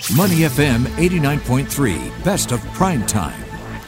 Money FM 89.3, best of prime time.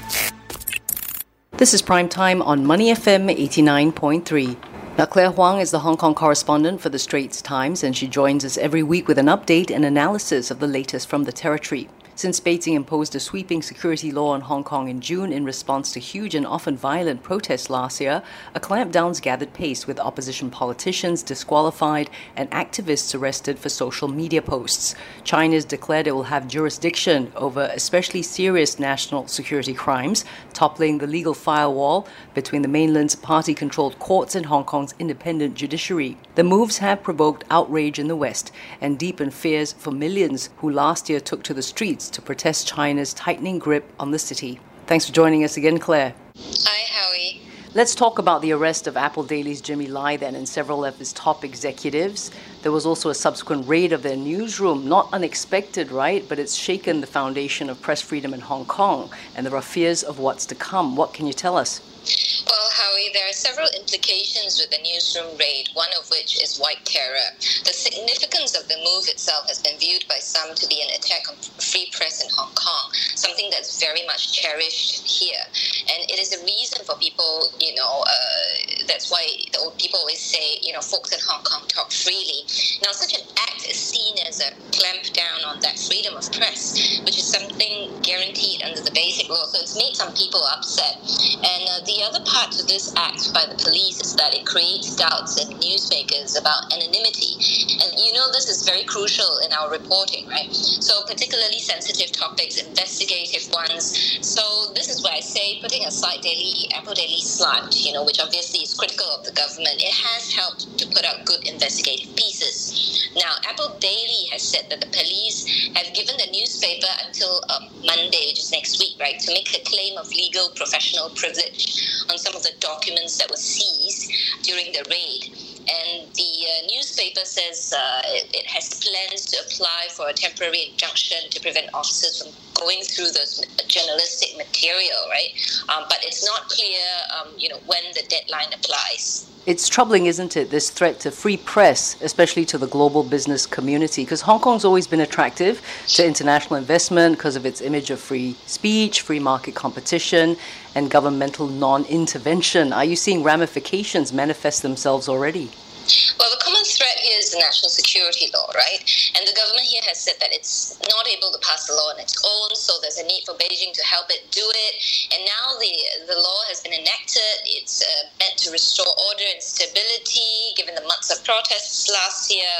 This is Prime Time on Money FM 89.3. Now, Claire Huang is the Hong Kong correspondent for the Straits Times, and she joins us every week with an update and analysis of the latest from the territory. Since Beijing imposed a sweeping security law on Hong Kong in June in response to huge and often violent protests last year, a clampdown's gathered pace with opposition politicians disqualified and activists arrested for social media posts. China's declared it will have jurisdiction over especially serious national security crimes, toppling the legal firewall between the mainland's party-controlled courts and Hong Kong's independent judiciary. The moves have provoked outrage in the West and deepened fears for millions who last year took to the streets to protest China's tightening grip on the city. Thanks for joining us again, Claire. Hi, Howie. Let's talk about the arrest of Apple Daily's Jimmy Lai then and several of his top executives. There was also a subsequent raid of their newsroom. Not unexpected, right? But it's shaken the foundation of press freedom in Hong Kong, and there are fears of what's to come. What can you tell us? Well, Howie, there are several implications with the newsroom raid, one of which is white terror. The significance of the move itself has been viewed by some to be an attack on free press in Hong Kong, something that's very much cherished here. And it is a reason for people, that's why people always say, folks in Hong Kong talk freely. Now, such an act is seen as a clamp down on that freedom of press, which is something guaranteed under the Basic Law. So it's made some people upset. And the other part to this act by the police is that it creates doubts in newsmakers about anonymity. And this is very crucial in our reporting, right? So particularly sensitive topics, investigative ones. So this is where I say, putting aside Apple Daily slant, which obviously is critical of the government, it has helped to put out good investigative pieces. Now, Apple Daily has said that the police have given the newspaper until Monday, which is next week, right, to make a claim of legal professional privilege on some of the documents that were seized during the raid. And the newspaper says it has plans to apply for a temporary injunction to prevent officers from going through the journalistic material, right? But it's not clear, when the deadline applies. It's troubling, isn't it, this threat to free press, especially to the global business community, because Hong Kong's always been attractive to international investment because of its image of free speech, free market competition, and governmental non-intervention. Are you seeing ramifications manifest themselves already? Well, the common threat here is the national security law, right? And the government here has said that it's not able to pass the law on its own, so there's a need for Beijing to help it do it. And now the law has been enacted. It's meant to restore order and stability, given the months of protests last year.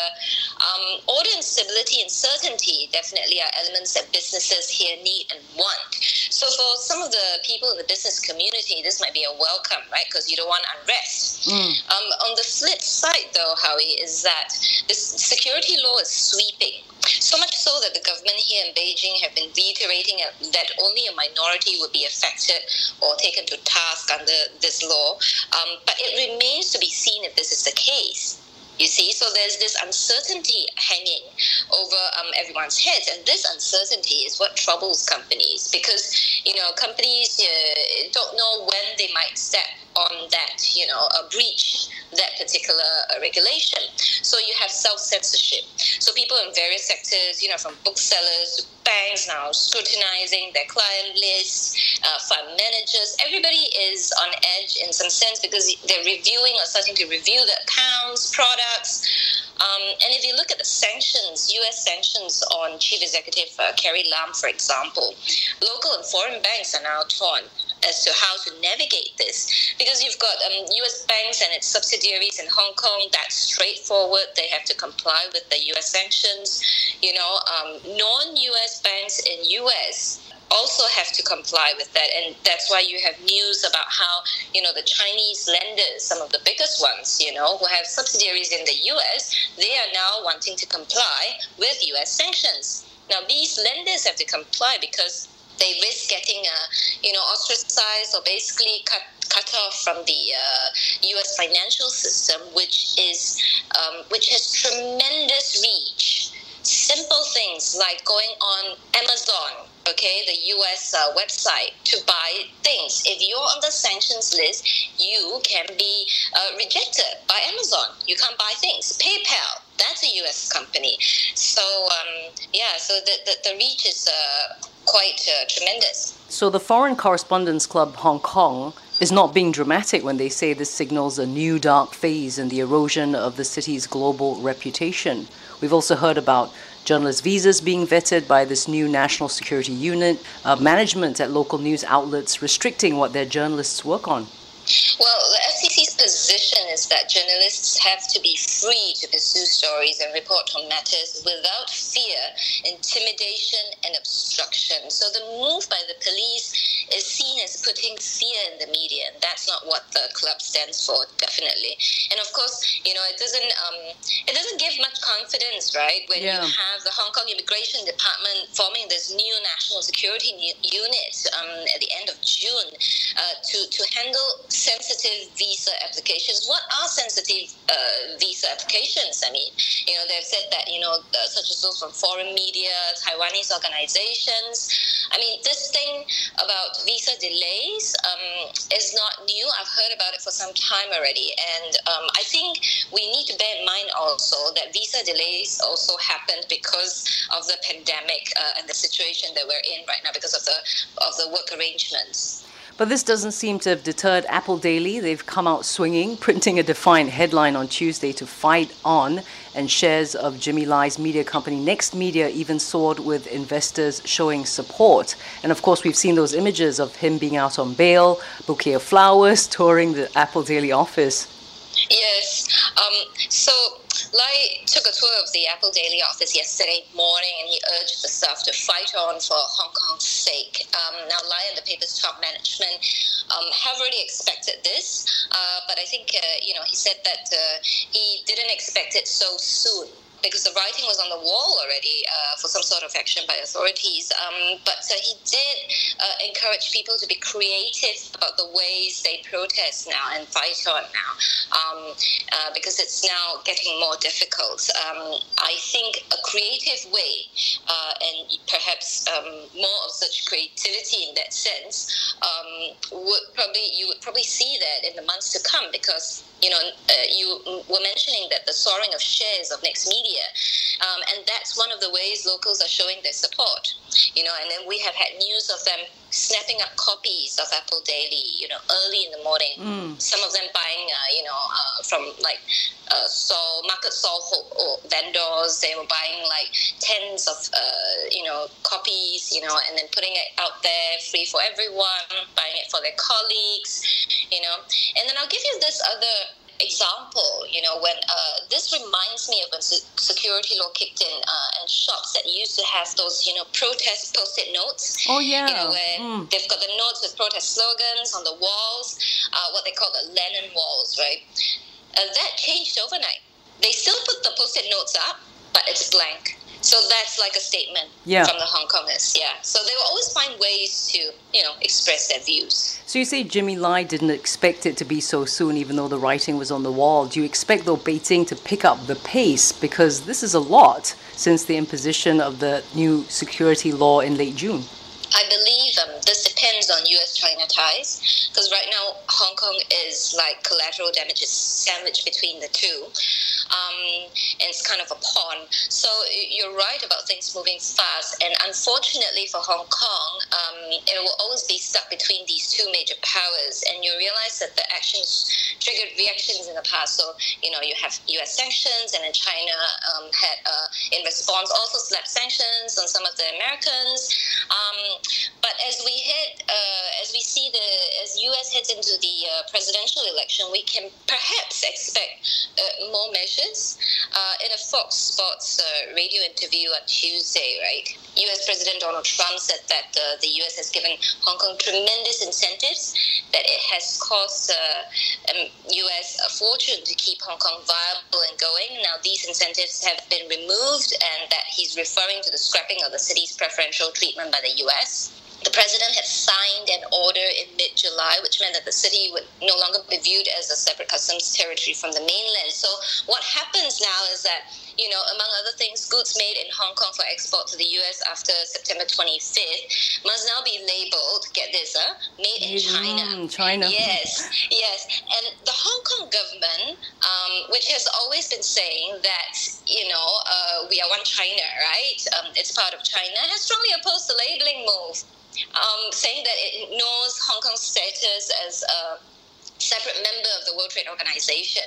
Order and stability and certainty definitely are elements that businesses here need and want. So for some of the people in the business community, this might be a welcome, right? Because you don't want unrest. On the flip side, though, Howie, is that this security law is sweeping. So much so that the government here in Beijing have been reiterating that only a minority would be affected or taken to task under this law. But it remains to be seen if this is the case. You see, so there's this uncertainty hanging over everyone's heads, and this uncertainty is what troubles companies because, companies don't know when they might step on that, breach that particular regulation. So you have self-censorship. So people in various sectors, from booksellers to banks now scrutinizing their client lists, fund managers, everybody is on edge in some sense because they're reviewing or starting to review the accounts, products. And if you look at the sanctions, U.S. sanctions on Chief Executive Carrie Lam, for example, local and foreign banks are now torn as to how to navigate this. Because you've got U.S. banks and its subsidiaries in Hong Kong, that's straightforward. They have to comply with the U.S. sanctions. Non-U.S. banks in U.S. also have to comply with that. And that's why you have news about how, the Chinese lenders, some of the biggest ones, who have subsidiaries in the U.S., they are now wanting to comply with U.S. sanctions. Now, these lenders have to comply because they risk getting, ostracized or basically cut off from the U.S. financial system, which has tremendous reach. Simple things like going on Amazon, the U.S. website to buy things. If you're on the sanctions list, you can be rejected by Amazon. You can't buy things. PayPal, that's a U.S. company. So, so the reach is quite tremendous. So the Foreign Correspondents Club Hong Kong is not being dramatic when they say this signals a new dark phase in the erosion of the city's global reputation. We've also heard about journalist visas being vetted by this new national security unit, management at local news outlets restricting what their journalists work on. Well, the FCC's position is that journalists have to be free to pursue stories and report on matters without fear, intimidation, and obstruction. So the move by the police is seen as putting fear in the media, and that's not what the club stands for, definitely. And of course, it doesn't give much confidence, right? When you have the Hong Kong Immigration Department forming this new national security unit at the end of June to handle sensitive visa applications. What are sensitive visa applications? I mean, they've said that, such as those from foreign media, Taiwanese organizations. I mean, this thing about visa delays is not new. I've heard about it for some time already. And I think we need to bear in mind also that visa delays also happened because of the pandemic and the situation that we're in right now because of the work arrangements. But this doesn't seem to have deterred Apple Daily. They've come out swinging, printing a defiant headline on Tuesday to fight on, and shares of Jimmy Lai's media company Next Media even soared with investors showing support. And of course, we've seen those images of him being out on bail, bouquet of flowers, touring the Apple Daily office. Yes. So Lai took a tour of the Apple Daily office yesterday morning, and he urged the staff to fight on for Hong Kong's sake. Now, Lai and the paper's top management have already expected this, but I think, he said that he didn't expect it so soon, because the writing was on the wall already for some sort of action by authorities. But he did encourage people to be creative about the ways they protest now and fight on now, because it's now getting more difficult. I think a creative way, and perhaps more of such creativity in that sense, you would probably see that in the months to come, because you were mentioning that the soaring of shares of Next Media, and that's one of the ways locals are showing their support. And then we have had news of them snapping up copies of Apple Daily, early in the morning. Some of them buying, from market stall vendors. They were buying like tens of, copies, and then putting it out there free for everyone, buying it for their colleagues, And then I'll give you this other example, when this reminds me of when security law kicked in and shops that used to have those, protest post-it notes. Oh, yeah. Where they've got the notes with protest slogans on the walls, what they call the Lennon walls, right? That changed overnight. They still put the post-it notes up, but it's blank. So that's like a statement from the Hong Kongers, So they will always find ways to, express their views. So you say Jimmy Lai didn't expect it to be so soon, even though the writing was on the wall. Do you expect, though, Beijing to pick up the pace? Because this is a lot since the imposition of the new security law in late June. I believe this depends on US-China ties, because right now Hong Kong is like collateral damages sandwiched between the two, and it's kind of a pawn. So you're right about things moving fast, and unfortunately for Hong Kong, it will always be stuck between these two major powers, and you realize that the actions triggered reactions in the past. So, you have US sanctions, and then China had, in response, also slapped sanctions on some of the Americans. But as US heads into the presidential election, we can perhaps expect more measures. In a Fox Sports radio interview on Tuesday, right? US President Donald Trump said that the US has given Hong Kong tremendous incentives, that it has cost US a fortune to keep Hong Kong viable and going. Now, these incentives have been removed, and that he's referring to the scrapping of the city's preferential treatment by the US. The president had signed an order in mid-July, which meant that the city would no longer be viewed as a separate customs territory from the mainland. So what happens now is that, among other things, goods made in Hong Kong for export to the U.S. after September 25th must now be labeled, get this, made in China. China. Yes. And the Hong Kong government, which has always been saying that, we are one China, right? It's part of China, has strongly opposed the labeling move. Saying that it ignores Hong Kong's status as a separate member of the World Trade Organization.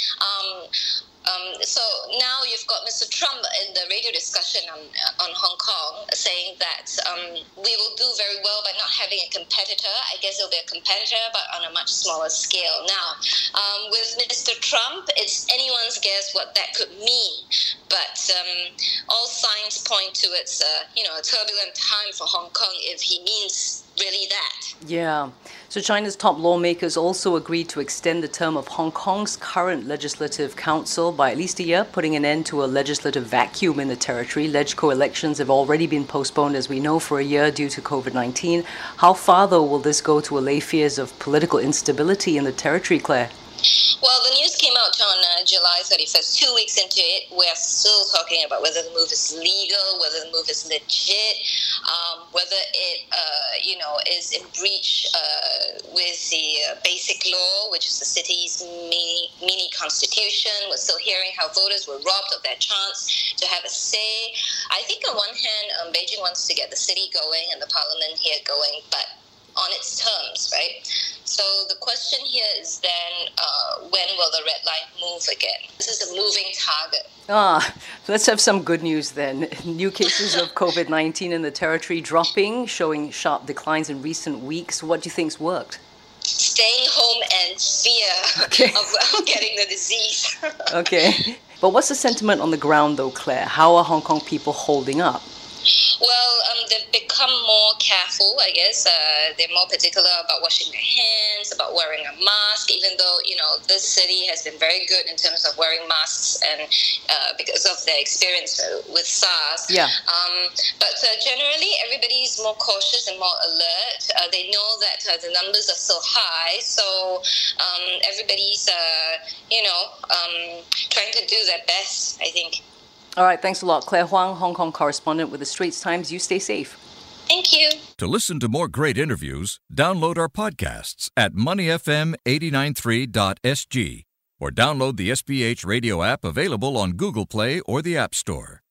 So now you've got Mr. Trump in the radio discussion on Hong Kong saying that we will do very well by not having a competitor. I guess it'll be a competitor, but on a much smaller scale. Now, with Mr. Trump, it's anyone's guess what that could mean. But all signs point to it's a turbulent time for Hong Kong if he means really that. Yeah. So China's top lawmakers also agreed to extend the term of Hong Kong's current legislative council by at least a year, putting an end to a legislative vacuum in the territory. LegCo elections have already been postponed, as we know, for a year due to COVID-19. How far, though, will this go to allay fears of political instability in the territory, Claire? Well, the news came out on July 31st. 2 weeks into it, we're still talking about whether the move is legal, whether the move is legit, whether it, is in breach with the basic law, which is the city's mini constitution. We're still hearing how voters were robbed of their chance to have a say. I think on one hand, Beijing wants to get the city going and the parliament here going, but on its terms, right? So the question here is then, when will the red line move again? This is a moving target. Let's have some good news then. New cases of COVID-19 in the territory dropping, showing sharp declines in recent weeks. What do you think's worked? Staying home and fear of getting the disease. Okay. But what's the sentiment on the ground though, Claire? How are Hong Kong people holding up? Well, they've become more careful, I guess. They're more particular about washing their hands, about wearing a mask, even though, this city has been very good in terms of wearing masks and because of their experience with SARS. Yeah. But generally, everybody's more cautious and more alert. They know that the numbers are so high, so everybody's, trying to do their best, I think. All right, thanks a lot. Claire Huang, Hong Kong correspondent with The Straits Times. You stay safe. Thank you. To listen to more great interviews, download our podcasts at moneyfm893.sg or download the SPH radio app available on Google Play or the App Store.